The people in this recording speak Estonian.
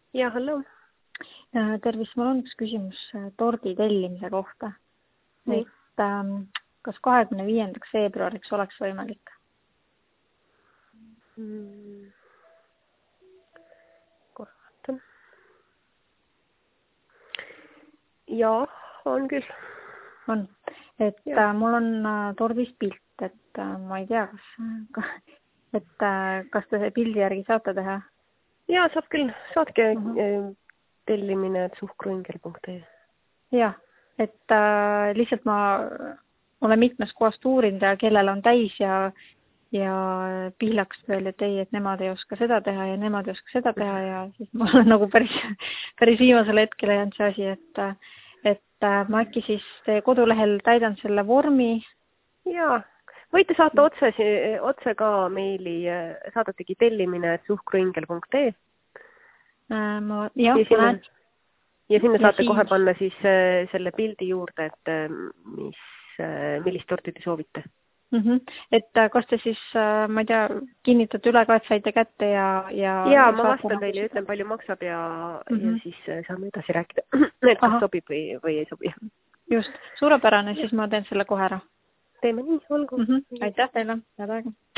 Ja, hallo. Tervis, mul on üks küsimus tordi tellimise kohta. Nii. Et kas 25. veebruariks oleks võimalik? Korrata. Ja, on küll. On. Et mul on tordis pilt, et ma ei tea, kas te pildi järgi saate teha? Ja, saab küll. Saatke tellimine suhkruingel.ee. Jah, et lihtsalt ma olen mitmes kohast uurinud ja kellel on täis ja pihlaks veel, et ei, et nemad ei oska seda teha ja nemad ei oska seda teha ja siis mul on nagu päris viimasele hetkele jäänud see asi, et ma äkki siis teie kodulehel täidan selle vormi. Ja, võite saata otse ka meili, saadategi tellimine suhkruingel.ee. Ja sinna saate kohe panna siis selle pildi juurde, et millist torti te soovite. Et kas te siis, ma ei tea, kinnitate üle ka, et saite kätte ja ma vastan teile ja ütlen, palju maksab ja siis saame edasi rääkida, et kas sobib või ei sobi. Just, suurepärane, siis ma teen selle kohe ära. Teeme nii, olgu. Aitäh teile, head aega.